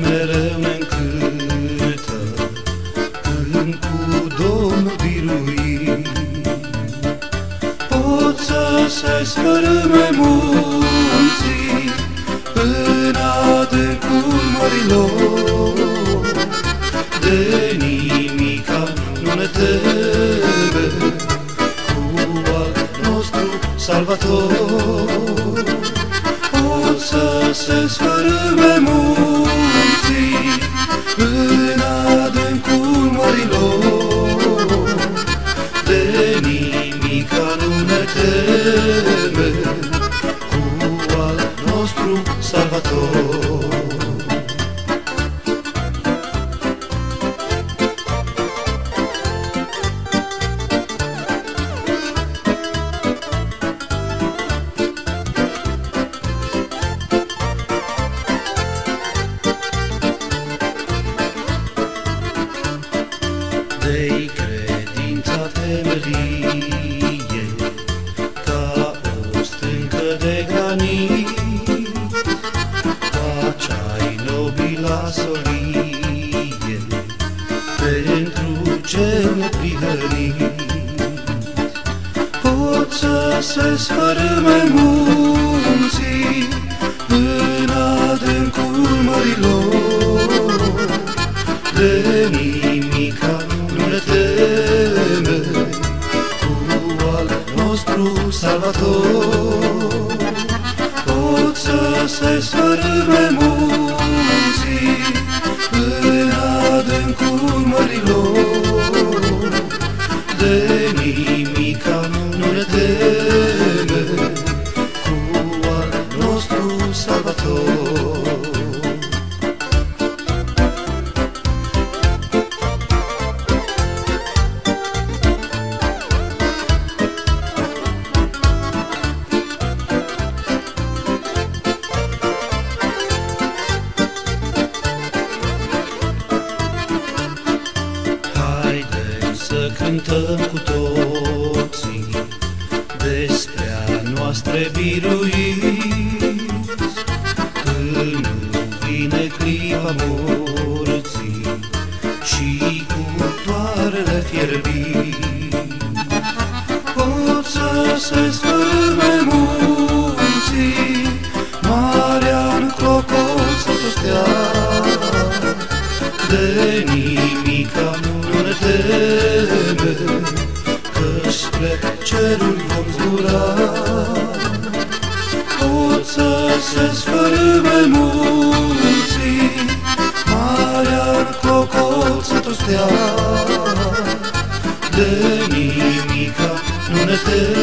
mereu ne-încântă, când cu Domnul biruim. Pot să se sfărâme munții în adâncul mărilor, de nimica nu ne teme, cu al nostru Salvator. Pot să se sfărâme munții în adâncul mărilor, de nimica nu ne teme, cu al nostru Salvator. De-i credința temelie, ca o stâncă de granit, pacea-i nobila solie, pentru cel neprihănit. Pot să se sfărâme munții în adâncul mărilor, de nimica nu ne teme, cu al nostru Salvator. Pot să se sfărâme munții în adâncul mărilor, de nimica nu ne teme, cu al nostru Salvator. Să cântăm cu toții despre a noastre biruiți, când vine clipa morții și cu toarele fierbit. Pot să se sfărâme munții, marea-n clocot să tostea, de nimica nu ne teme, că-și spre ceruri vom zbura. Pot să se sfărâme munții, marea-n clocot să tostea, de nimica nu ne teme,